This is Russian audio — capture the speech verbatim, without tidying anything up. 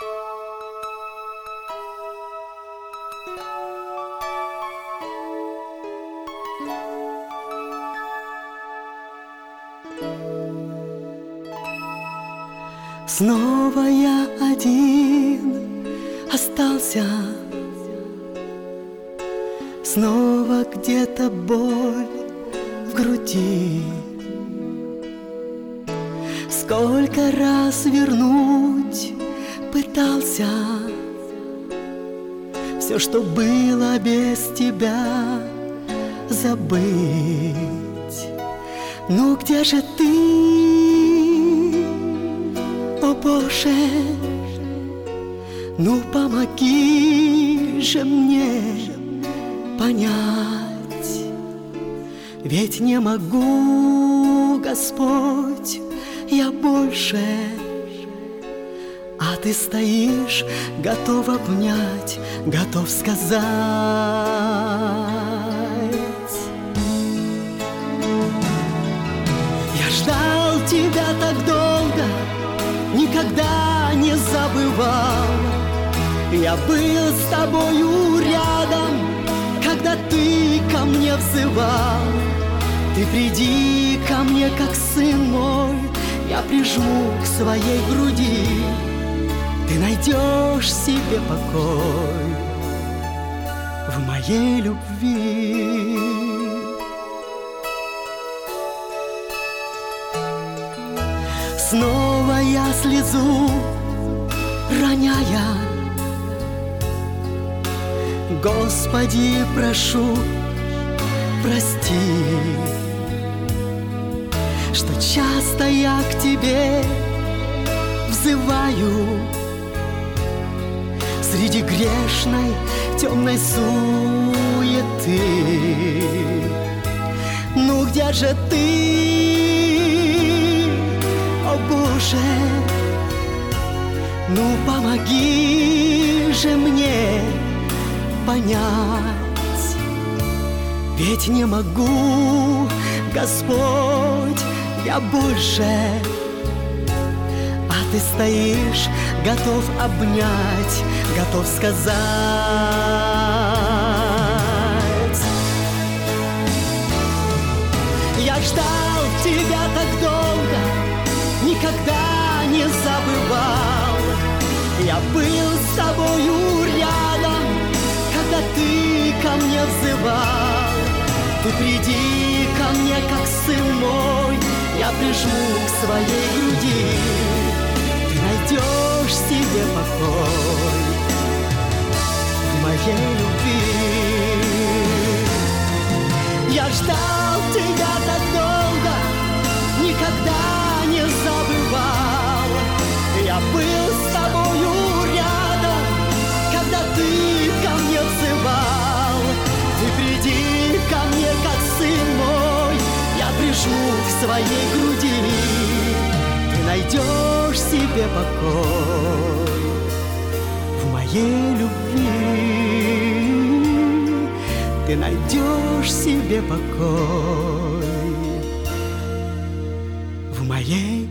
Снова я один остался, снова где-то боль в груди. Сколько раз вернуть пытался все, что было без тебя, забыть. Ну где же ты, о Боже? Ну помоги же мне понять, ведь не могу, Господь, я больше, а ты стоишь, готов обнять, готов сказать. Я ждал тебя так долго, никогда не забывал. Я был с тобою рядом, когда ты ко мне взывал. Ты приди ко мне, как сын мой, я прижму к своей груди. Ты найдешь себе покой в моей любви. Снова я слезу роняя, Господи, прошу, прости, что часто я к Тебе взываю среди грешной темной суеты. Ну где же ты, о Боже? Ну помоги же мне понять, ведь не могу, Господь, я больше, а ты стоишь, готов обнять, готов сказать. Я ждал тебя так долго, никогда не забывал. Я был с тобою рядом, когда ты ко мне взывал. Ты приди ко мне, как сын мой, я прижму к своей груди. Ты найдешь себе покой в моей любви. Я ждал тебя так долго, никогда не забывал. Я был с тобою рядом, когда ты ко мне взывал. Ты приди ко мне, как сын мой, я прижму к своей груди. Ты найдешь себе покой в моей любви. Ты найдешь себе покой в моей